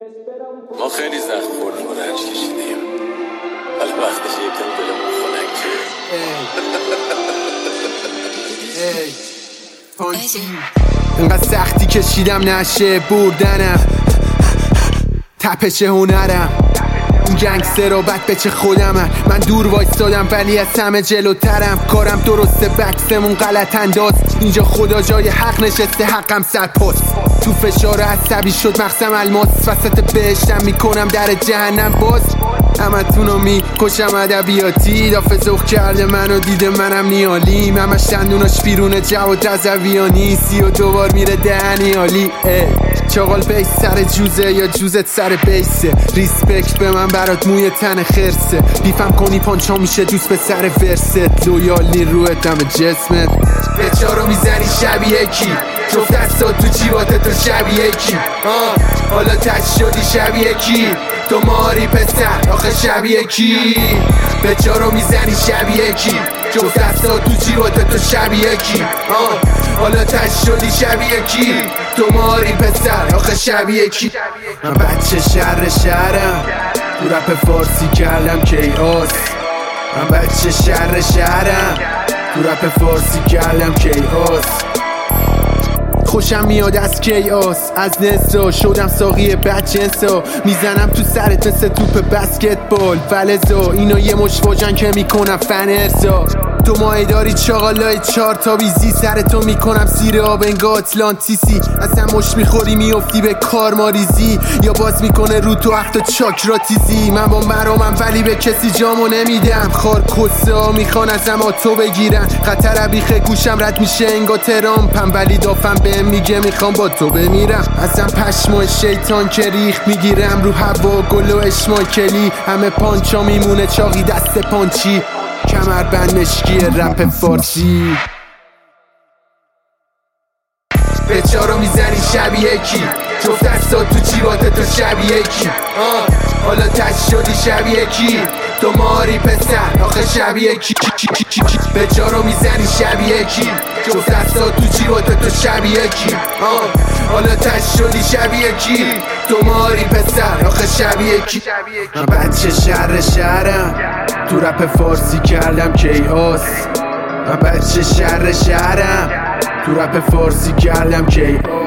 ما خیلی زخم خوردیم و رنج کشیدیم، ولی وقتش یکم دلمون خنکه. اینقدر سختی کشیدم نشه بردنم، تپش هنرم این گنگستر و بد بچه خودمم. من دور وایستادم ولی از همه جلوترم. کارم درسته بکسمون غلط انداز، اینجا خدا جای حق نشسته، حقم سرپاست. تو فشار عصبی شد مغزم الماس، وسط بهشتم میکنم در جهنم باز. همتونو میکشم ادبیاتی، دافه زخ کرده منو دیده منم نیالیم. همش دندوناش بیرونه جواد رضویانی، 32 بار میره دهنی عالی. چاقال بیس سر جوزه یا جوزت سر بیسه، ریسپکت به من برات موی تن خرسه. بیفم کنی پانچا میشه دوست به سر ورست، لویالی روی دم جسمت. بچارو میزنی شبیه کی؟ جفت دستات تو جیبات تو شبیه کی؟ حالا تش شدی شبیه کی؟ تو ماری پسر آخه شبیه کی؟ بچارو میزنی شبیه کی؟ جفت دستات تو جیبات تو شبیه کی؟ حالا تش شدی شبیه کی؟ تو ماری پسر آخه شبیه کی؟ من بچه شهرم، تو رپ فارسی کردم کیاس. من بچه شهرم، تو رپ فارسی کردم کیاس. خوشم میاد از کیاس، از نسا شدم ساقی بدجنسا. میزنم تو سرت مثل توپ بسکتبال، فلزا اینا یه مش واجن که میکنم فنرزا. 2 ماه داری چاقالای 4 تا بیزی، سرتو میکنم سیر آب انگا اتلانتیسی. اصلا مش میخوری میافتی به کارماریزی، یا باز میکنه رو تو اخت چاکراتیزی. من با مرامم ولی به کسی جامو نمیدم، خار کسه ها میخوان ازم آتو بگیرن. خطر بیخه گوشم رد میشه انگا ترامپم، ولی دافم بهم میگه میخوام با تو بمیرم. ازم پشمای شیطان که ریخت میگیرم رو هوا گل و اشمایکلی. همه پانچا میمونه چاقی دست پانچی، کمر بند مشکی رپ فارسی. بچارو میزنی شبیه کی؟ جفت دستات تو جیبات تو شبیه کی؟ حالا تش شدی شبیه کی؟ تو ماری پسر آخه شبیه کی؟ بچارو میزنی شبیه کی؟ جفت دستات تو جیبات تو شبیه کی؟ حالا تش شدی شبیه کی؟ تو ماری پسر آخه شبیه کی؟ من بچه شهرم، تو رپ فارسی کردم کیاس. من بچه شهرم، تو رپ فارسی کردم کیاس.